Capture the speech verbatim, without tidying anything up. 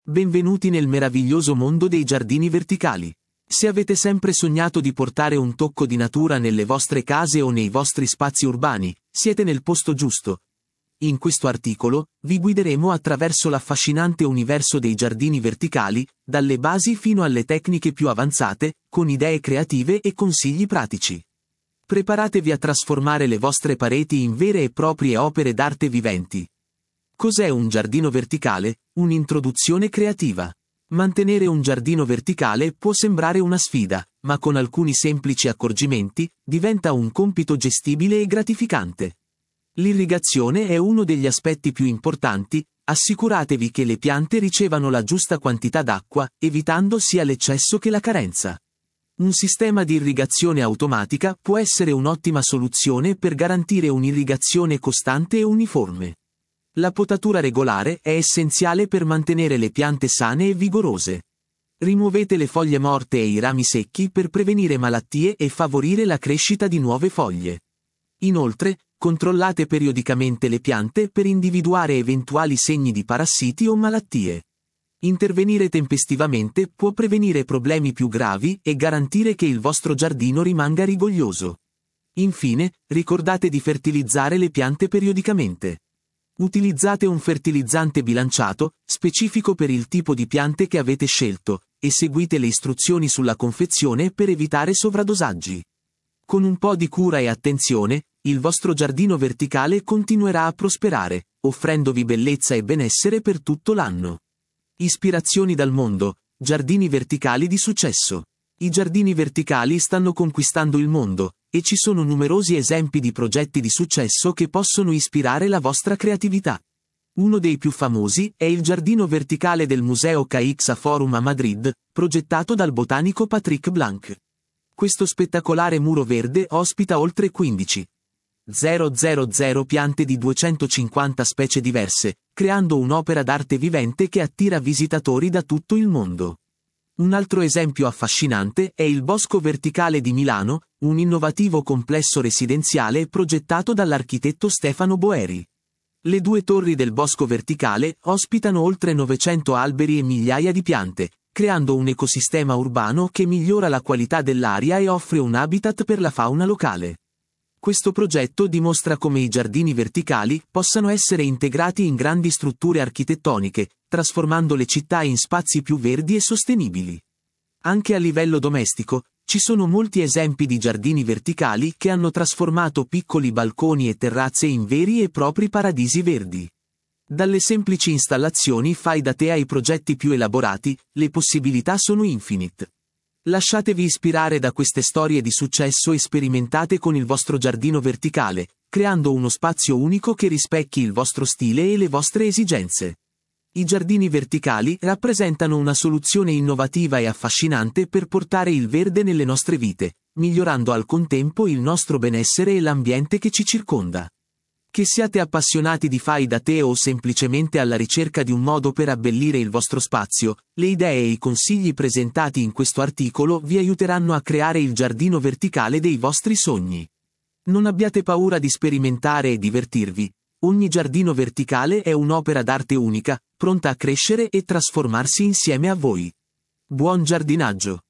Benvenuti nel meraviglioso mondo dei giardini verticali. Se avete sempre sognato di portare un tocco di natura nelle vostre case o nei vostri spazi urbani, siete nel posto giusto. In questo articolo, vi guideremo attraverso l'affascinante universo dei giardini verticali, dalle basi fino alle tecniche più avanzate, con idee creative e consigli pratici. Preparatevi a trasformare le vostre pareti in vere e proprie opere d'arte viventi. Cos'è un giardino verticale? Un'introduzione creativa. Mantenere un giardino verticale può sembrare una sfida, ma con alcuni semplici accorgimenti, diventa un compito gestibile e gratificante. L'irrigazione è uno degli aspetti più importanti, assicuratevi che le piante ricevano la giusta quantità d'acqua, evitando sia l'eccesso che la carenza. Un sistema di irrigazione automatica può essere un'ottima soluzione per garantire un'irrigazione costante e uniforme. La potatura regolare è essenziale per mantenere le piante sane e vigorose. Rimuovete le foglie morte e i rami secchi per prevenire malattie e favorire la crescita di nuove foglie. Inoltre, controllate periodicamente le piante per individuare eventuali segni di parassiti o malattie. Intervenire tempestivamente può prevenire problemi più gravi e garantire che il vostro giardino rimanga rigoglioso. Infine, ricordate di fertilizzare le piante periodicamente. Utilizzate un fertilizzante bilanciato, specifico per il tipo di piante che avete scelto, e seguite le istruzioni sulla confezione per evitare sovradosaggi. Con un po' di cura e attenzione, il vostro giardino verticale continuerà a prosperare, offrendovi bellezza e benessere per tutto l'anno. Ispirazioni dal mondo, giardini verticali di successo. I giardini verticali stanno conquistando il mondo, e ci sono numerosi esempi di progetti di successo che possono ispirare la vostra creatività. Uno dei più famosi è il giardino verticale del Museo Caixa Forum a Madrid, progettato dal botanico Patrick Blanc. Questo spettacolare muro verde ospita oltre quindici mila piante di duecentocinquanta specie diverse, creando un'opera d'arte vivente che attira visitatori da tutto il mondo. Un altro esempio affascinante è il Bosco Verticale di Milano, un innovativo complesso residenziale progettato dall'architetto Stefano Boeri. Le due torri del Bosco Verticale ospitano oltre novecento alberi e migliaia di piante, creando un ecosistema urbano che migliora la qualità dell'aria e offre un habitat per la fauna locale. Questo progetto dimostra come i giardini verticali possano essere integrati in grandi strutture architettoniche, trasformando le città in spazi più verdi e sostenibili. Anche a livello domestico, ci sono molti esempi di giardini verticali che hanno trasformato piccoli balconi e terrazze in veri e propri paradisi verdi. Dalle semplici installazioni fai da te ai progetti più elaborati, le possibilità sono infinite. Lasciatevi ispirare da queste storie di successo e sperimentate con il vostro giardino verticale, creando uno spazio unico che rispecchi il vostro stile e le vostre esigenze. I giardini verticali rappresentano una soluzione innovativa e affascinante per portare il verde nelle nostre vite, migliorando al contempo il nostro benessere e l'ambiente che ci circonda. Che siate appassionati di fai da te o semplicemente alla ricerca di un modo per abbellire il vostro spazio, le idee e i consigli presentati in questo articolo vi aiuteranno a creare il giardino verticale dei vostri sogni. Non abbiate paura di sperimentare e divertirvi. Ogni giardino verticale è un'opera d'arte unica, pronta a crescere e trasformarsi insieme a voi. Buon giardinaggio!